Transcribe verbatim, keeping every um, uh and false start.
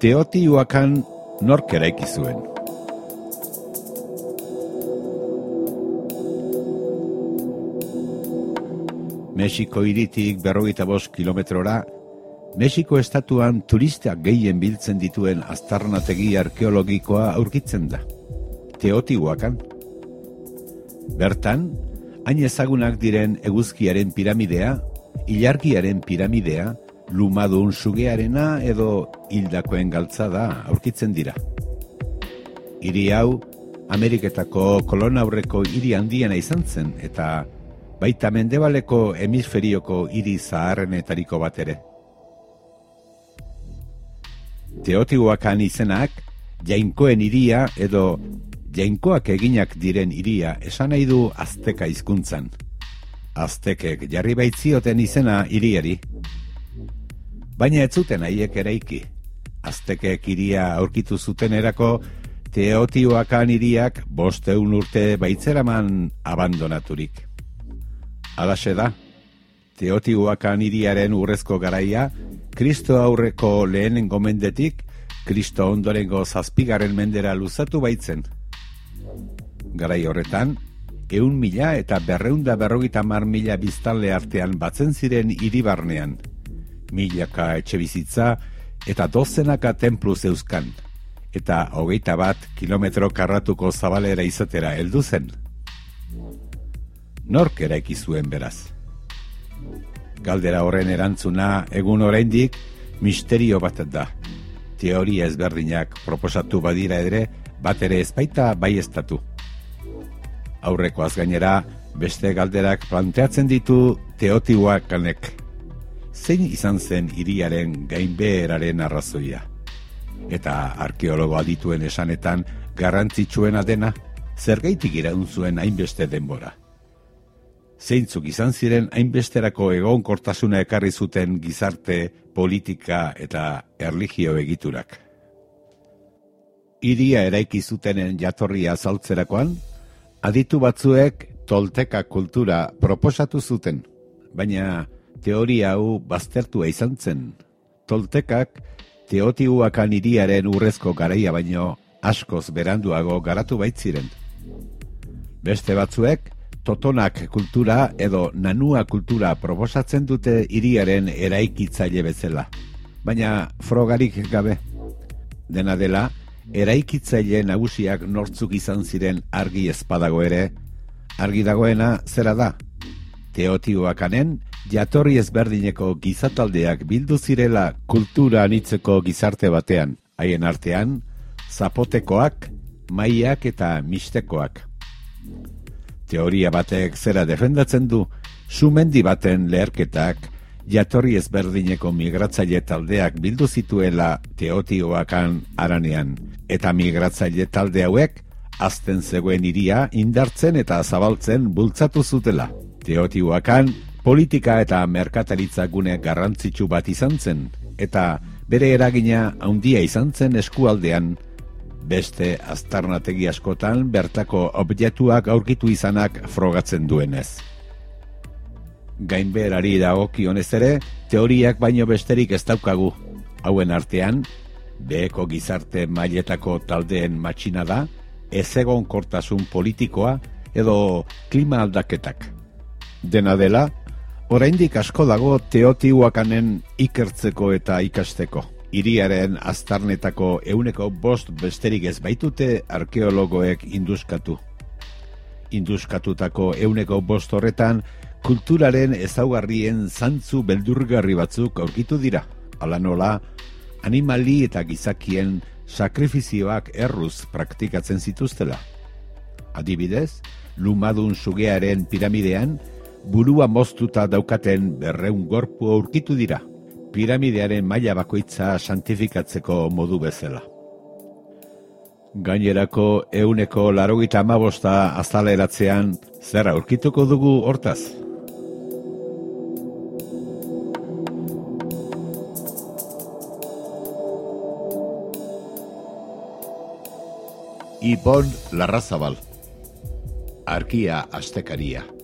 Teotihuacan nork eraiki zuen? Mexiko hiritik berrogeita bost kilometrora, Mexiko estatuan turistak gehien biltzen dituen aztarnategi arkeologikoa aurkitzen da. Teotihuacan. Bertan, hain ezagunak diren eguzkiaren piramidea, ilargiaren piramidea, lumadun sugearena edo hildakoen galtzada aurkitzen dira. Hiri hau, Ameriketako kolonaurreko hiri handiena izan zen eta baita mendebaleko hemisferioko hiri zaharrenetariko bat ere. Teotihuacan izenak, jainkoen hiria edo jainkoak eginak diren hiria esan nahi du azteka hizkuntzan. Aztekek jarri baitzioten izena hiriari. Baina ez zuten haiek eraiki. Aztekek hiria aurkitu zutenerako, Teotihuacan hiriak bosteun urte baitzeraman abandonaturik. Halaxe da, Teotihuacan hiriaren urrezko garaia, Kristo aurreko lehenengo mendetik, Kristo ondorengo zazpigarren mendera luzatu baitzen. Garai horretan, ehun mila eta berreunda berrogeita hamar mila biztanle artean batzen ziren hiribarnean, milaka etxebizitza eta dozenaka tenplu zeuzkan, eta hogeita bat kilometro karratuko zabalera izatera heldu zen. Nork eraiki zuen beraz? Galdera horren erantzuna egun oraindik misterio bat da. Teoria ezberdinak proposatu badira ere, bat ere ezbaita baieztatu. Aurrekoaz gainera, beste galderak planteatzen ditu Teotihuacanek. Zein izan zen hiriaren gainbeheraren arrazoia? Eta arkeologo adituen esanetan garrantzitsuena dena, zergaitik iraun zuen hainbeste denbora? Zeintzuk izan ziren hainbesterako egonkortasuna ekarri zuten gizarte, politika eta erlijio egiturak. Hiria eraiki zutenen jatorria azaltzerakoan, aditu batzuek tolteka kultura proposatu zuten, baina teoria hau baztertua izan zen. Toltekak Teotihuacan hiriaren urrezko garaia baino askoz beranduago garatu baitziren. Beste batzuek Totonak kultura edo nanua kultura proposatzen dute hiriaren eraikitzaile bezala, baina frogarik gabe. Dena dela, eraikitzaile nagusiak nortzuk izan ziren argi ezpadago ere, argi dagoena zera da. Teotihuacanen jatorri ezberdineko gizataldeak bildu zirela kultura anitzeko gizarte batean, haien artean, zapotekoak, maiak eta mistekoak. Teoria batek zera defendatzen du, sumendi baten leherketak jatorri ezberdineko migratzaile taldeak bildu zituela Teotihuacan haranean, eta migratzaile talde hauek hazten zegoen hiria indartzen eta zabaltzen bultzatu zutela. Teotihuacan politika eta merkataritza gune garrantzitsu bat izan zen, eta bere eragina handia izan zen eskualdean, beste aztarnategi askotan bertako objektuak aurkitu izanak frogatzen duenez. Gainbeherari dagokionez ere, teoriak baino besterik ez daukagu. Hauen artean, beheko gizarte mailetako taldeen matxina da, ezegonkortasun politikoa edo klima aldaketak. Dena dela, oraindik asko dago Teotihuacanen ikertzeko eta ikasteko. Hiriaren aztarnetako ehuneko bost besterik ez baitute arkeologoek induskatu. Induskatutako ehuneko bost horretan, kulturaren ezaugarrien zantzu beldurgarri batzuk aurkitu dira. Hala nola, animali eta gizakien sakrifizioak erruz praktikatzen zituztela. Adibidez, lumadun sugearen piramidean, burua moztuta daukaten berreun gorpu aurkitu dira, piramidearen maila bakoitza santifikatzeko modu bezala. Gainerako ehuneko laurogeita hamabosta azaleratzean zer aurkituko dugu hortaz? Ibon Larrazabal, Arkia Astekaria.